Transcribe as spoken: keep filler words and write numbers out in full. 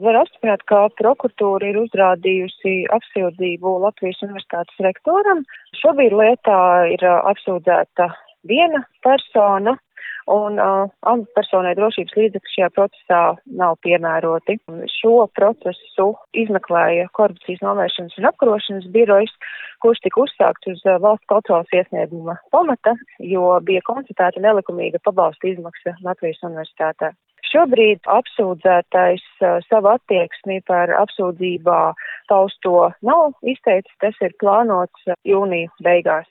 Var apstiprināt, ka prokuratūra ir uzrādījusi apsūdzību Latvijas Universitātes rektoram. Šobrīd lietā ir apsūdzēta viena persona, un uh, amatpersonai drošības līdzekļi šajā procesā nav piemēroti. Šo procesu izmeklēja Korupcijas novēršanas un apkarošanas birojas, kurš tika uzsākts uz uh, valsts kontroles iesnieguma pamata, jo bija konstatēta nelikumīga pabalsta izmaksa Latvijas Universitātē. Šobrīd apsūdzētais uh, savu attieksmi par apsūdzībā pausto nav izteicis, tas ir plānots uh, jūnija beigās.